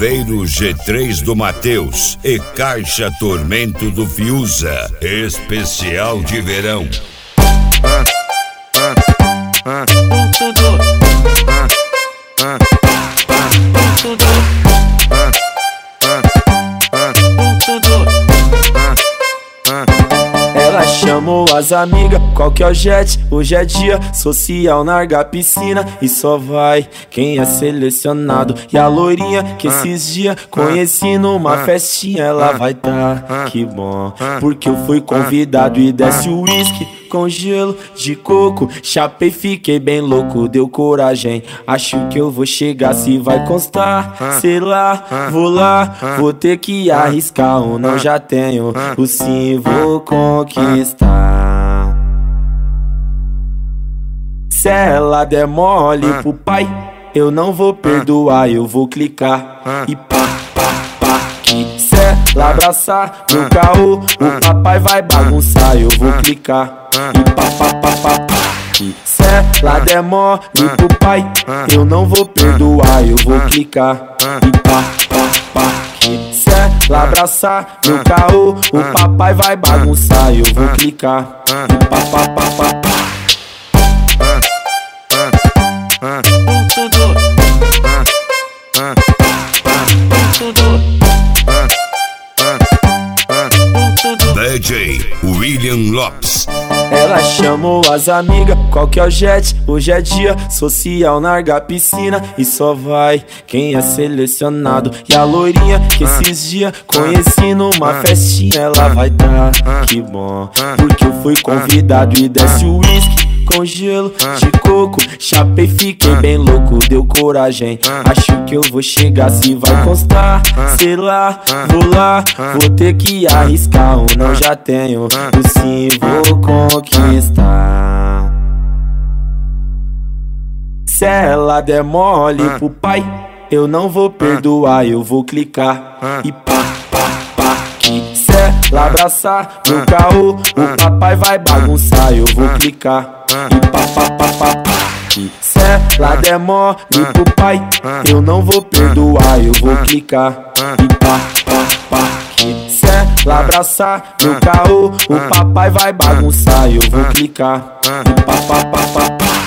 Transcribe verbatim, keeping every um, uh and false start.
Chaveiro G três do Matheus e Caixa Tormento do Fiuza. Especial de verão. Ela chamou as amigas, qual que é o jet? Hoje é dia social, larga a piscina e só vai quem é selecionado. E a loirinha que esses dias conheci numa festinha, ela vai tá, que bom, porque eu fui convidado. E desce o uísque com gelo de coco, chapei, fiquei bem louco, deu coragem. Acho que eu vou chegar, se vai constar, sei lá, vou lá, vou ter que arriscar. Ou não, já tenho o sim, vou conquistar. Se ela der mole pro pai, eu não vou perdoar, eu vou clicar e pá, pá, pá, que se ela abraçar no caô, o papai vai bagunçar, eu vou clicar e pá, pá, pá, pá, pá. E se ela der mole pro pai, eu não vou perdoar, eu vou clicar e pá, pá, pá. Que se ela abraçar no caô, o papai vai bagunçar, eu vou clicar e pá, pá, pá, pá, pá. D J William Lopes. Ela chamou as amigas, qual que é o jet? Hoje é dia social, larga a piscina e só vai quem é selecionado. E a loirinha que esses dias conheci numa festinha, ela vai tá, que bom, porque eu fui convidado. E desce o uísque com gelo de coco, chapei, fiquei bem louco, deu coragem. Acho que eu vou chegar, se vai constar, sei lá, vou lá, vou ter que arriscar. Ou não, já tenho o sim, vou conquistar. Se ela der mole pro pai, eu não vou perdoar, eu vou clicar e pá, pá, pá. Que se ela abraçar no caô, o papai vai bagunçar, eu vou clicar e pá, pá, pá, pá, pá. Que se ela der mole pro pai, eu não vou perdoar, eu vou clicar e pá, pá, pá. Que se ela abraçar no caô, o papai vai bagunçar, eu vou clicar e pá, pá, pá, pá, pá.